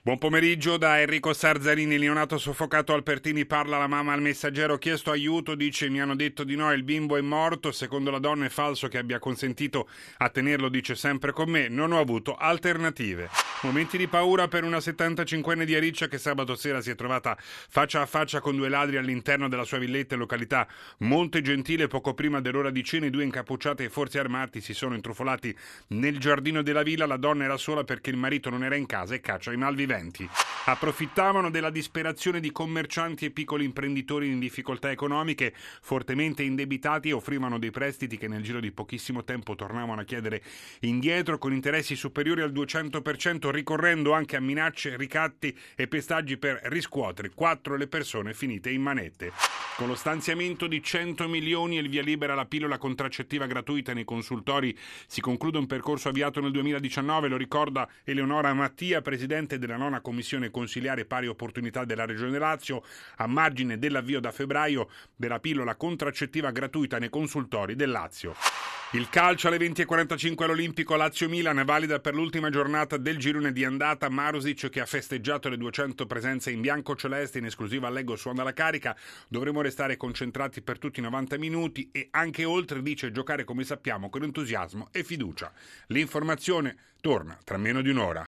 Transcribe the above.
Buon pomeriggio da Enrico Sarzarini. Neonato soffocato al Pertini, parla la mamma al Messaggero. Ho chiesto aiuto, dice mi hanno detto di no, il bimbo è morto. Secondo la donna è falso che abbia consentito a tenerlo, dice sempre con me. Non ho avuto alternative. Momenti di paura per una 75enne di Ariccia che sabato sera si è trovata faccia a faccia con due ladri all'interno della sua villetta in località Monte Gentile. Poco prima dell'ora di cena i due incappucciati e forse armati si sono intrufolati nel giardino della villa. La donna era sola perché il marito non era in casa e caccia i malviventi. Approfittavano della disperazione di commercianti e piccoli imprenditori in difficoltà economiche, fortemente indebitati, e offrivano dei prestiti che nel giro di pochissimo tempo tornavano a chiedere indietro con interessi superiori al 200%, ricorrendo anche a minacce, ricatti e pestaggi per riscuotere 4 le persone finite in manette. Con lo stanziamento di 100 milioni e il via libera alla pillola contraccettiva gratuita nei consultori si conclude un percorso avviato nel 2019, lo ricorda Eleonora Mattia, presidente della 9ª commissione consiliare pari opportunità della Regione Lazio, a margine dell'avvio da febbraio della pillola contraccettiva gratuita nei consultori del Lazio. Il calcio alle 20:45 all'Olimpico Lazio-Milan, valida per l'ultima giornata del girone di andata. Marusic, che ha festeggiato le 200 presenze in bianco-celeste, in esclusiva a Leggo suona la carica. Dovremo restare concentrati per tutti i 90 minuti e anche oltre, dice, giocare come sappiamo con entusiasmo e fiducia. L'informazione torna tra meno di un'ora.